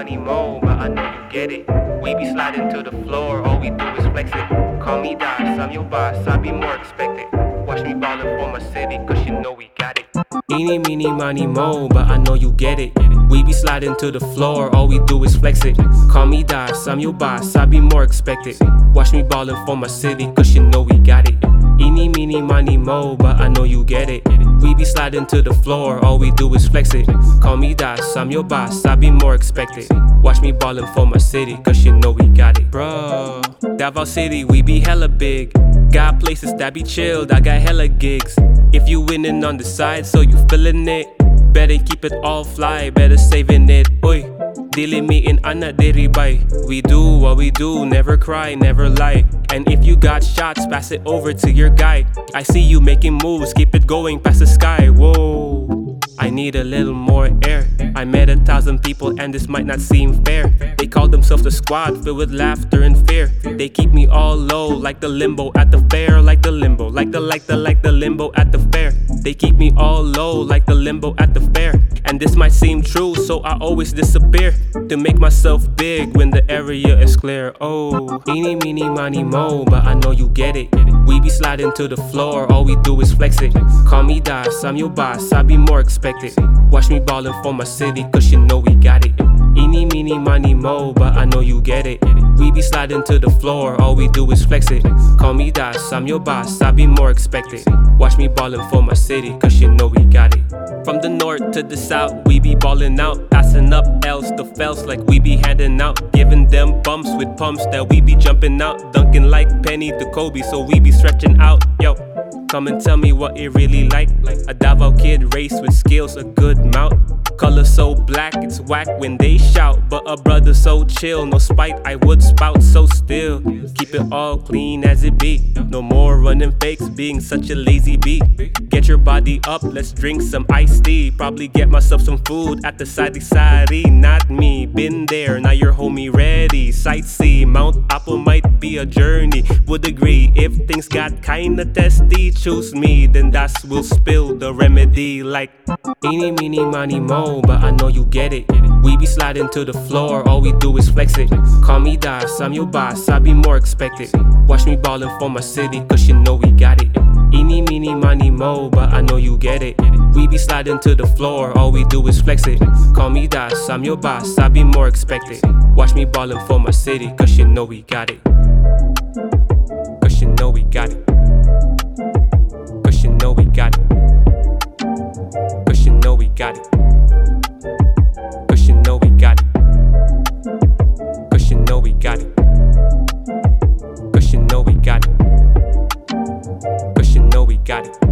money, mo, but I know you get it. We be sliding to the floor, all we do is flex it. Call me Dice, I'm your boss, I be more expected. Watch me ballin' for my city, cause you know we got it. Eeny, meeny, money, mo, but I know you get it. We be sliding to the floor, all we do is flex it. Call me Dice, I'm your boss, I be more expected. Watch me ballin' for my city, cause you know we got it. Eeny, meeny, money, mo, but I know you get it. We be sliding to the floor, all we do is flex it. Call me Dice, I'm your boss, I be more expected. Watch me ballin' for my city, cause you know we got it. Bro, Davao City, we be hella big. Got places that be chilled, I got hella gigs. If you winning on the side, so you feelin' it, better keep it all fly, better saving it. Oi, dili mi in ana deribay. We do what we do, never cry, never lie. And if you got shots, pass it over to your guy. I see you making moves, keep it going past the sky. Whoa, I need a little more air. I met 1,000 people and this might not seem fair. They call themselves the squad, filled with laughter and fear. They keep me all low, like the limbo at the fair. Like the limbo, like the limbo at the fair. They keep me all low, like the limbo at the fair. And this might seem true, so I always disappear to make myself big when the area is clear. Oh, eeny, meeny, money, mo, but I know you get it. We be sliding to the floor, all we do is flex it. Call me Dice, I'm your boss, I be more expected. Watch me ballin' for my city, cause you know we got it. Eeny, meeny, money, mo, but I know you get it. We be sliding to the floor, all we do is flex it. Call me Dice, I'm your boss, I be more expected. Watch me ballin' for my city, cause you know we got it. From the north to the south, we be ballin' out. Passing up L's to fells like we be handing out. Giving them bumps with pumps that we be jumping out. Dunking like Penny to Kobe, so we be stretching out. Yo, come and tell me what it really like. A Davao kid race with skills, a good mouth. Color so black, it's whack when they shout. But a brother so chill, no spite, I would spout so still. Keep it all clean as it be. No more running fakes, being such a lazy bee. Get your body up, let's drink some iced tea. Probably get myself some food at the sari-sari. Not me, been there, now your homie ready. Sightsee, Mount Apple might be a journey. Would agree, if things got kinda testy, choose me, then that's will spill the remedy. Like, eeny, meeny, money, mo, but I know you get it. We be sliding to the floor, all we do is flex it. Call me Dice, I'm your boss, I be more expected. Watch me ballin' for my city, cause you know we got it. Eeny, meeny, money, mo, but I know you get it. We be sliding to the floor, all we do is flex it. Call me Dice, I'm your boss, I be more expected. Watch me ballin' for my city, cause you know we got it. Cause you know we got it. Cause you know we got it. Cause you know we got it. Cause you know we got it. Cause you know we got it. Cause you know we got it. Cause you know we got it.